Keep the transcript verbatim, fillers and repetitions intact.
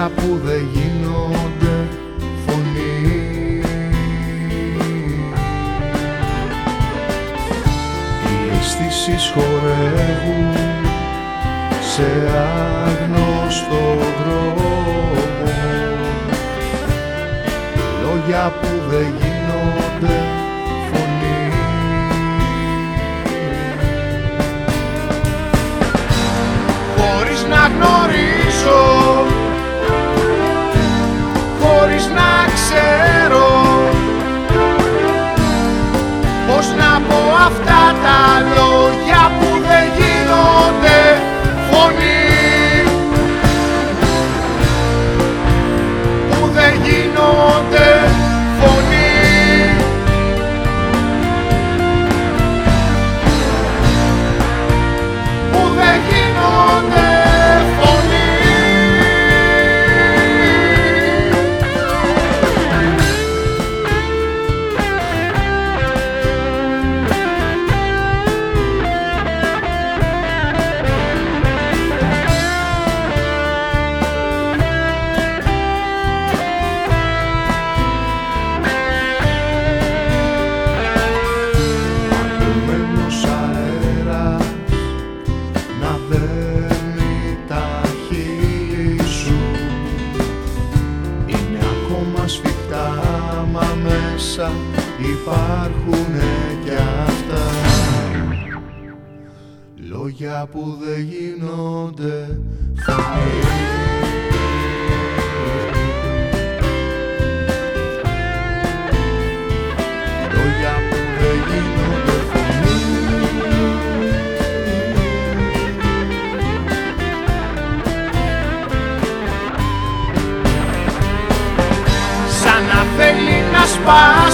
λόγια που δεν γίνονται φωνή. Οι αισθήσεις χορεύουν σε άγνωστο δρόμο, λόγια που δεν γίνονται φωνή. Χωρίς να γνωρίζω, χωρίς να ξέρω πώς να πω αυτά τα λόγια που δεν γίνονται φωνή, που δεν γίνονται φωνή. Που δεν γίνονται φωνή. Παγωμένος αέρας να δένει τα χείλη σου, είναι ακόμα σφιχτά μα μέσα υπάρχουνε κι αυτά, λόγια που δεν γίνονται φωνή. Λόγια που δεν γίνονται φωνή. Σαν να θέλει να σπάσει